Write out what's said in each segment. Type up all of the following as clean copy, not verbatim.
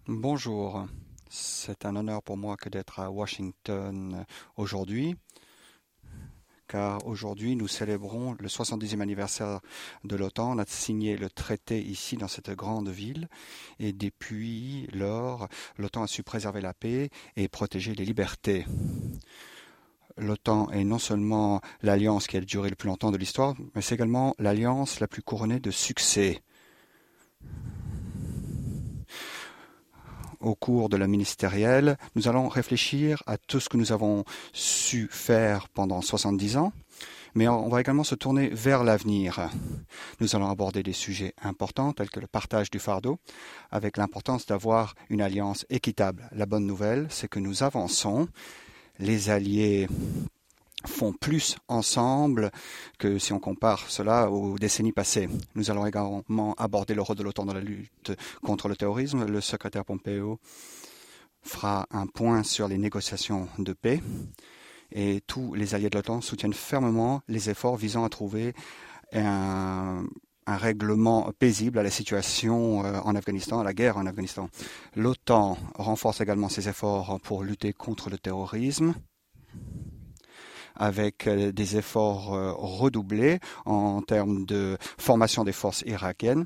Bonjour, c'est un honneur pour moi que d'être à Washington aujourd'hui, car aujourd'hui nous célébrons le 70e anniversaire de l'OTAN. On a signé le traité ici dans cette grande ville et depuis lors, l'OTAN a su préserver la paix et protéger les libertés. L'OTAN est non seulement l'alliance qui a duré le plus longtemps de l'histoire, mais c'est également l'alliance la plus couronnée de succès. Au cours de la ministérielle, nous allons réfléchir à tout ce que nous avons su faire pendant 70 ans, mais on va également se tourner vers l'avenir. Nous allons aborder des sujets importants tels que le partage du fardeau, avec l'importance d'avoir une alliance équitable. La bonne nouvelle, c'est que nous avançons. Les alliés font plus ensemble que si on compare cela aux décennies passées. Nous allons également aborder le rôle de l'OTAN dans la lutte contre le terrorisme. Le secrétaire Pompeo fera un point sur les négociations de paix et tous les alliés de l'OTAN soutiennent fermement les efforts visant à trouver un règlement paisible à la situation en Afghanistan, à la guerre en Afghanistan. L'OTAN renforce également ses efforts pour lutter contre le terrorisme, avec des efforts redoublés en termes de formation des forces irakiennes.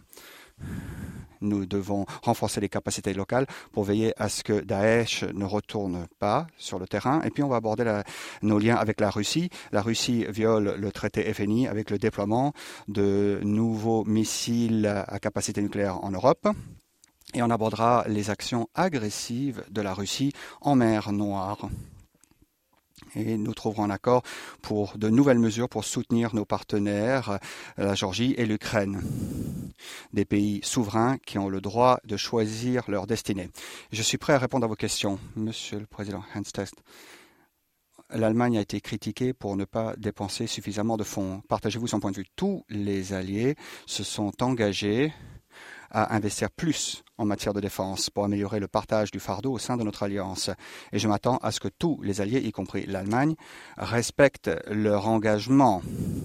Nous devons renforcer les capacités locales pour veiller à ce que Daesh ne retourne pas sur le terrain. Et puis, on va aborder nos liens avec la Russie. La Russie viole le traité FNI avec le déploiement de nouveaux missiles à capacité nucléaire en Europe. Et on abordera les actions agressives de la Russie en mer Noire. Et nous trouverons un accord pour de nouvelles mesures pour soutenir nos partenaires, la Géorgie et l'Ukraine, des pays souverains qui ont le droit de choisir leur destinée. Je suis prêt à répondre à vos questions, Monsieur le Président Hans-Test. L'Allemagne a été critiquée pour ne pas dépenser suffisamment de fonds. Partagez-vous son point de vue? Tous les alliés se sont engagés à investir plus en matière de défense pour améliorer le partage du fardeau au sein de notre alliance. Et je m'attends à ce que tous les alliés, y compris l'Allemagne, respectent leur engagement.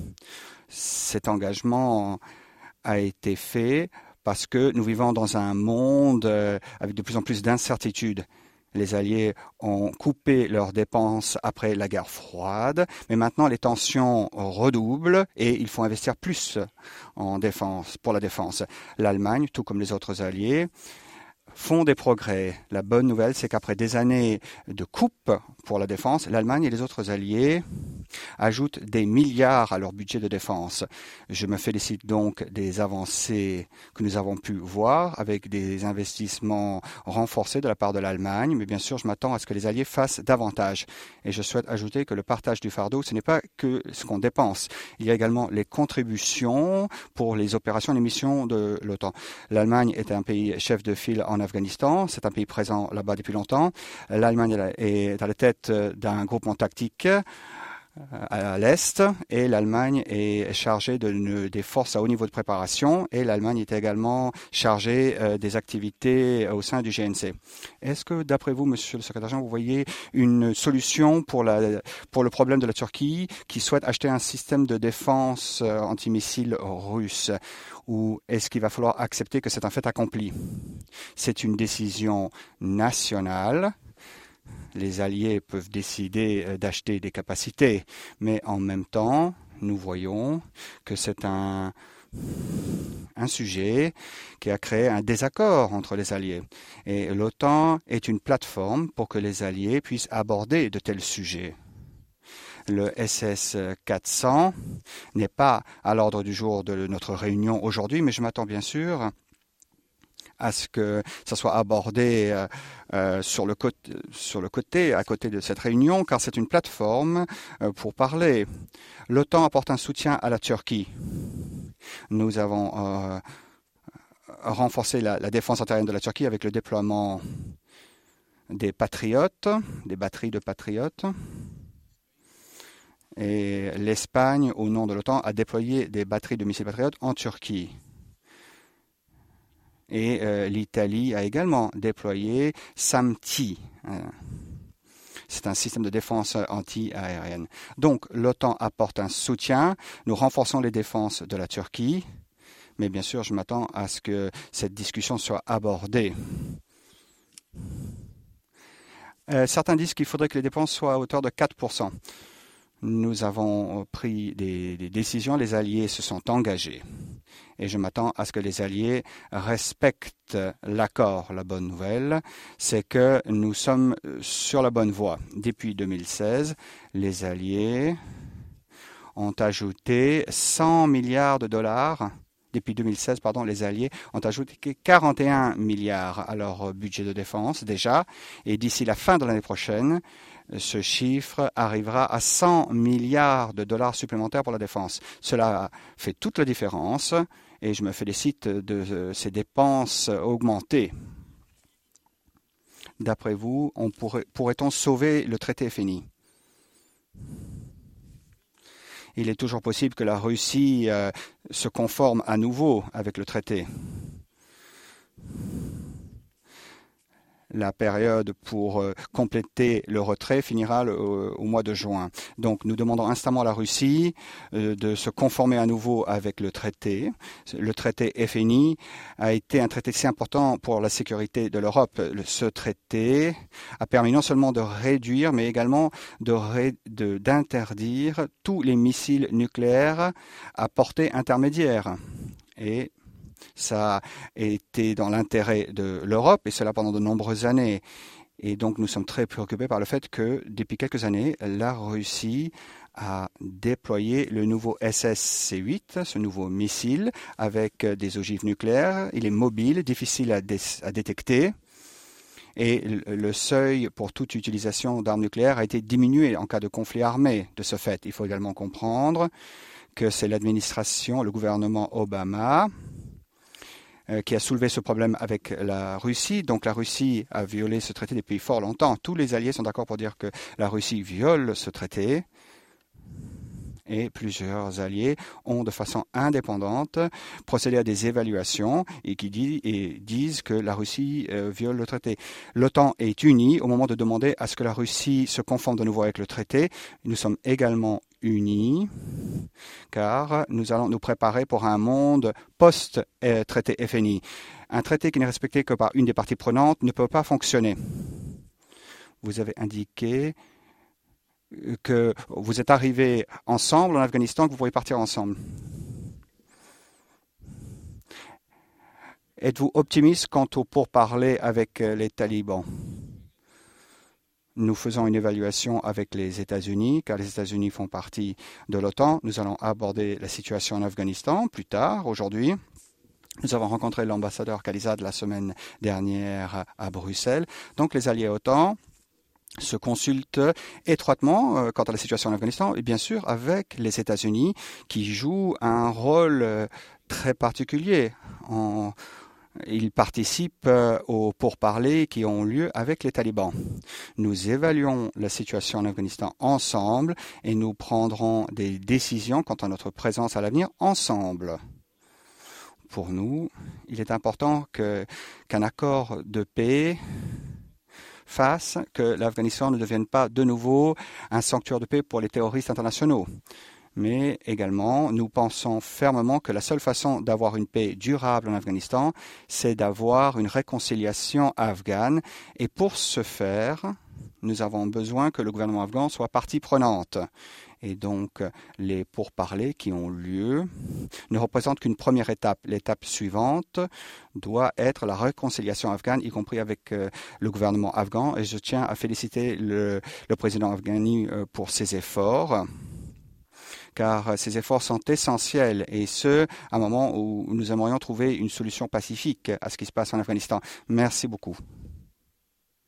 Cet engagement a été fait parce que nous vivons dans un monde avec de plus en plus d'incertitudes. Les Alliés ont coupé leurs dépenses après la guerre froide, mais maintenant les tensions redoublent et il faut investir plus en défense, pour la défense. L'Allemagne, tout comme les autres Alliés, font des progrès. La bonne nouvelle, c'est qu'après des années de coupes pour la défense, l'Allemagne et les autres alliés ajoutent des milliards à leur budget de défense. Je me félicite donc des avancées que nous avons pu voir avec des investissements renforcés de la part de l'Allemagne, mais bien sûr, je m'attends à ce que les alliés fassent davantage. Et je souhaite ajouter que le partage du fardeau, ce n'est pas que ce qu'on dépense. Il y a également les contributions pour les opérations et les missions de l'OTAN. L'Allemagne est un pays chef de file en Afghanistan. C'est un pays présent là-bas depuis longtemps. L'Allemagne est à la tête d'un groupement tactique à l'Est et l'Allemagne est chargée des forces à haut niveau de préparation et l'Allemagne est également chargée des activités au sein du GNC. Est-ce que, d'après vous, Monsieur le Secrétaire général, vous voyez une solution pour le problème de la Turquie qui souhaite acheter un système de défense antimissile russe? Ou est-ce qu'il va falloir accepter que c'est un fait accompli? C'est une décision nationale. Les alliés peuvent décider d'acheter des capacités, mais en même temps, nous voyons que c'est un sujet qui a créé un désaccord entre les alliés. Et l'OTAN est une plateforme pour que les alliés puissent aborder de tels sujets. Le SS-400 n'est pas à l'ordre du jour de notre réunion aujourd'hui, mais je m'attends bien sûr à ce que ça soit abordé sur le côté, à côté de cette réunion, car c'est une plateforme pour parler. L'OTAN apporte un soutien à la Turquie. Nous avons renforcé la défense aérienne de la Turquie avec le déploiement des patriotes, des batteries de patriotes. Et l'Espagne, au nom de l'OTAN, a déployé des batteries de missiles patriotes en Turquie. Et l'Italie a également déployé SAMTI. C'est un système de défense anti-aérienne. Donc, l'OTAN apporte un soutien. Nous renforçons les défenses de la Turquie. Mais bien sûr, je m'attends à ce que cette discussion soit abordée. Certains disent qu'il faudrait que les dépenses soient à hauteur de 4%. Nous avons pris des décisions, les alliés se sont engagés. Et je m'attends à ce que les alliés respectent l'accord. La bonne nouvelle, c'est que nous sommes sur la bonne voie. Depuis 2016, les alliés ont ajouté 100 milliards de dollars. Depuis 2016, les alliés ont ajouté 41 milliards à leur budget de défense déjà. Et d'ici la fin de l'année prochaine, ce chiffre arrivera à 100 milliards de dollars supplémentaires pour la défense. Cela fait toute la différence et je me félicite de ces dépenses augmentées. D'après vous, pourrait-on sauver le traité FNI? Il est toujours possible que la Russie se conforme à nouveau avec le traité. La période pour compléter le retrait finira au mois de juin. Donc nous demandons instamment à la Russie de se conformer à nouveau avec le traité. Le traité FNI a été un traité si important pour la sécurité de l'Europe. Ce traité a permis non seulement de réduire, mais également d'interdire tous les missiles nucléaires à portée intermédiaire. Et ça a été dans l'intérêt de l'Europe, et cela pendant de nombreuses années. Et donc nous sommes très préoccupés par le fait que depuis quelques années, la Russie a déployé le nouveau SSC-8, ce nouveau missile, avec des ogives nucléaires. Il est mobile, difficile à détecter. Et le seuil pour toute utilisation d'armes nucléaires a été diminué en cas de conflit armé. De ce fait, il faut également comprendre que c'est l'administration, le gouvernement Obama, qui a soulevé ce problème avec la Russie. Donc la Russie a violé ce traité depuis fort longtemps. Tous les alliés sont d'accord pour dire que la Russie viole ce traité. Et plusieurs alliés ont, de façon indépendante, procédé à des évaluations et disent que la Russie viole le traité. L'OTAN est unie au moment de demander à ce que la Russie se conforme de nouveau avec le traité. Nous sommes également unis car nous allons nous préparer pour un monde post-traité FNI. Un traité qui n'est respecté que par une des parties prenantes ne peut pas fonctionner. Vous avez indiqué que vous êtes arrivés ensemble en Afghanistan, que vous pourriez partir ensemble. Êtes-vous optimiste quant au pourparlers avec les talibans? Nous faisons une évaluation avec les États-Unis, car les États-Unis font partie de l'OTAN. Nous allons aborder la situation en Afghanistan plus tard, aujourd'hui. Nous avons rencontré l'ambassadeur Khalilzad la semaine dernière à Bruxelles. Donc les alliés OTAN se consultent étroitement quant à la situation en Afghanistan et bien sûr avec les États-Unis qui jouent un rôle très particulier. Ils participent aux pourparlers qui ont lieu avec les talibans. Nous évaluons la situation en Afghanistan ensemble et nous prendrons des décisions quant à notre présence à l'avenir ensemble. Pour nous, il est important qu'un accord de paix fasse que l'Afghanistan ne devienne pas de nouveau un sanctuaire de paix pour les terroristes internationaux. Mais également, nous pensons fermement que la seule façon d'avoir une paix durable en Afghanistan, c'est d'avoir une réconciliation afghane. Et pour ce faire, nous avons besoin que le gouvernement afghan soit partie prenante. Et donc, les pourparlers qui ont lieu ne représentent qu'une première étape. L'étape suivante doit être la réconciliation afghane, y compris avec le gouvernement afghan. Et je tiens à féliciter le président Afghani pour ses efforts, car ces efforts sont essentiels, et ce, à un moment où nous aimerions trouver une solution pacifique à ce qui se passe en Afghanistan. Merci beaucoup.